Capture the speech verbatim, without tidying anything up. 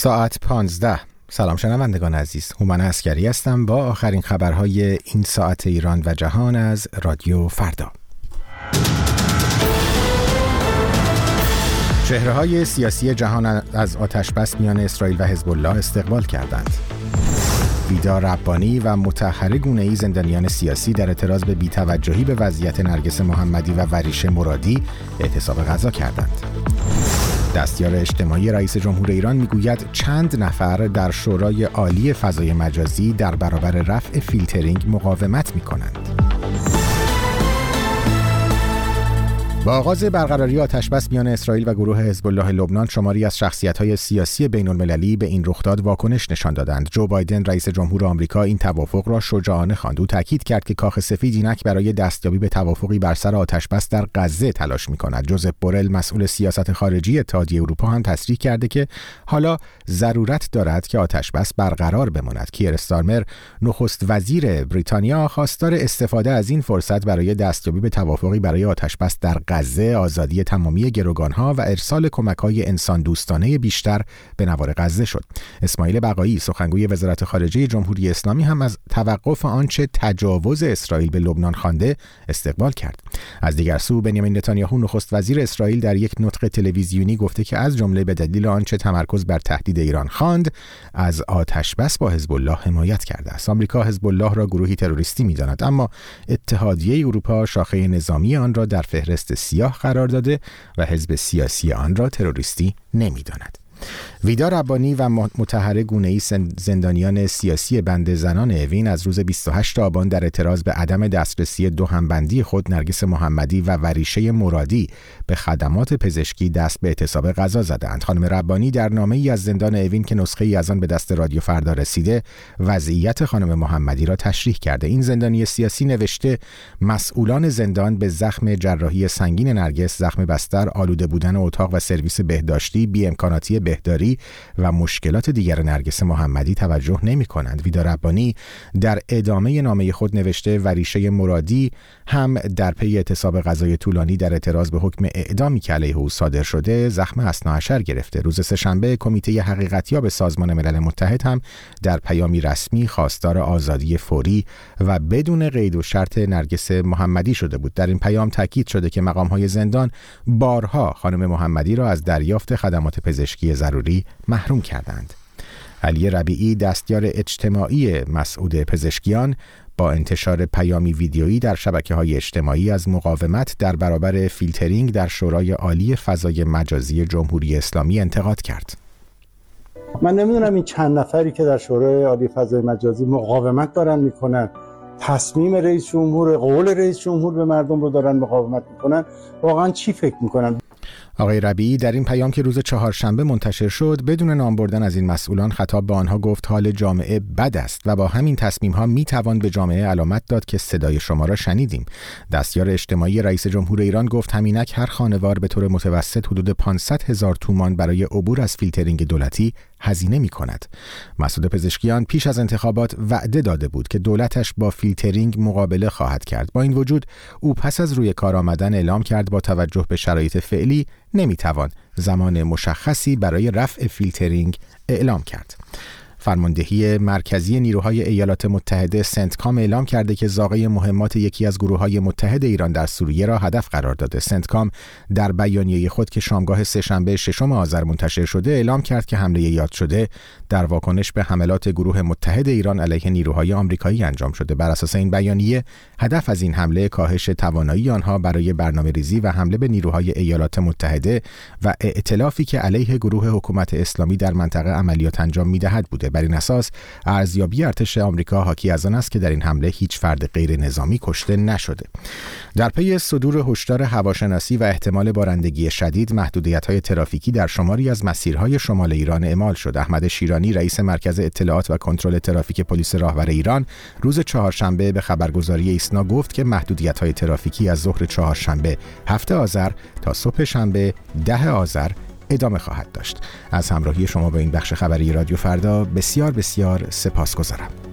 ساعت پانزده. سلام شنوندگان عزیز، هومن عسکری هستم با آخرین خبرهای این ساعت ایران و جهان از رادیو فردا. چهره‌های سیاسی جهان از آتش‌بس میان اسرائیل و حزب الله استقبال کردند. ویدا ربانی و مطهره گونه‌ای زندانیان سیاسی در اعتراض به بی‌توجهی به وضعیت نرگس محمدی و وریشه مرادی اعتصاب غذا کردند. دستیار اجتماعی رئیس جمهور ایران میگوید چند نفر در شورای عالی فضای مجازی در برابر رفع فیلترینگ مقاومت می‌کنند. با آغاز برقراری آتش‌بس میان اسرائیل و گروه حزب الله لبنان، شماری از شخصیت‌های سیاسی بین‌المللی به این رخداد واکنش نشان دادند. جو بایدن رئیس جمهور آمریکا این توافق را شجاعانه خواند. او تاکید کرد که کاخ سفید اینک برای دستیابی به توافقی بر سر آتش‌بس در غزه تلاش می‌کند. جوزف بورل مسئول سیاست خارجی اتحادیه اروپا هم تصریح کرده که حالا ضرورت دارد که آتش‌بس برقرار بماند. کیر استارمر نخست وزیر بریتانیا خواستار استفاده از این فرصت برای دستیابی به توافقی برای آتش‌بس در غزه، آزادی تمامی گروگانها و ارسال کمک‌های انسان دوستانه بیشتر به نوار غزه شد. اسماعیل بقایی سخنگوی وزارت خارجه جمهوری اسلامی هم از توقف آنچه تجاوز اسرائیل به لبنان خوانده استقبال کرد. از دیگر سو بنیامین نتانیاهو نخست وزیر اسرائیل در یک نطق تلویزیونی گفته که از جمله به دلیل آنچه تمرکز بر تهدید ایران خواند، از آتش‌بس با حزب الله حمایت کرده است. آمریکا حزب الله را گروهی تروریستی می‌داند، اما اتحادیه اروپا شاخه نظامی آن را در فهرست سیاه قرار داده و حزب سیاسی آن را تروریستی نمی‌داند. ویدا ربانی و مطهره گونه‌ای زندانیان سیاسی بند زنان اوین از روز بیست و هشتم آبان در اعتراض به عدم دسترسی دو همبندی خود نرگس محمدی و وریشه مرادی به خدمات پزشکی دست به اعتصاب غذا زدند. خانم ربانی در نامه‌ای از زندان اوین که نسخه‌ای از آن به دست رادیو فردا رسیده، وضعیت خانم محمدی را تشریح کرده. این زندانی سیاسی نوشته مسئولان زندان به زخم جراحی سنگین نرگس، زخم بستر، آلوده بودن اتاق و سرویس بهداشتی، بی‌امکاناتی بهداری و مشکلات دیگر نرگس محمدی توجه نمی کنند. ویدا ربانی در ادامه نامه خود نوشته وریشه مرادی هم در پی اعتصاب غذای طولانی در اعتراض به حکم اعدامی که علیه او صادر شده زخم اثنا عشر گرفته. روز سه‌شنبه کمیته حقیقتیاب سازمان ملل متحد هم در پیامی رسمی خواستار آزادی فوری و بدون قید و شرط نرگس محمدی شده بود. در این پیام تاکید شده که مقام‌های زندان بارها خانم محمدی را از دریافت خدمات پزشکی ضروری محروم کردند. علی ربیعی دستیار اجتماعی مسعود پزشکیان با انتشار پیامی ویدیویی در شبکه‌های اجتماعی از مقاومت در برابر فیلترینگ در شورای عالی فضای مجازی جمهوری اسلامی انتقاد کرد. من نمیدونم این چند نفری که در شورای عالی فضای مجازی مقاومت دارن میکنن، تصمیم رئیس جمهور، قول رئیس جمهور به مردم رو دارن مقاومت میکنن، واقعا چی فکر میکنن؟ آقای ربیعی در این پیام که روز چهارشنبه منتشر شد بدون نام بردن از این مسئولان خطاب به آنها گفت حال جامعه بد است و با همین تصمیم ها می توان به جامعه علامت داد که صدای شما را شنیدیم. دستیار اجتماعی رئیس جمهور ایران گفت همینک هر خانوار به طور متوسط حدود پانصد هزار تومان برای عبور از فیلترینگ دولتی هزینه می کند. مسعود پزشکیان پیش از انتخابات وعده داده بود که دولتش با فیلترینگ مقابله خواهد کرد. با این وجود او پس از روی کار آمدن اعلام کرد با توجه به شرایط فعلی نمیتوان زمان مشخصی برای رفع فیلترینگ اعلام کرد. فرماندهی مرکزی نیروهای ایالات متحده سنتکام اعلام کرده که زاغه مهمات یکی از گروه‌های متحد ایران در سوریه را هدف قرار داده. سنتکام در بیانیه خود که شامگاه سه‌شنبه ششم آذر منتشر شده اعلام کرد که حمله یاد شده در واکنش به حملات گروه متحد ایران علیه نیروهای آمریکایی انجام شده. بر اساس این بیانیه هدف از این حمله کاهش توانایی آنها برای برنامه‌ریزی و حمله به نیروهای ایالات متحده و ائتلافی که علیه گروه حکومت اسلامی در منطقه عملیات انجام می‌دهد بوده. بر این اساس ارزیابی ارتش آمریکا حاکی از آن است که در این حمله هیچ فرد غیر نظامی کشته نشده. در پی صدور هشدار هواشناسی و احتمال بارندگی شدید، محدودیت‌های ترافیکی در شماری از مسیرهای شمال ایران اعمال شد. احمد شیرانی رئیس مرکز اطلاعات و کنترل ترافیک پلیس راهور ایران روز چهارشنبه به خبرگزاری ایسنا گفت که محدودیت‌های ترافیکی از ظهر چهارشنبه هفت آذر تا صبح شنبه ده آذر ادامه خواهد داشت. از همراهی شما با این بخش خبری رادیو فردا بسیار بسیار سپاسگزارم.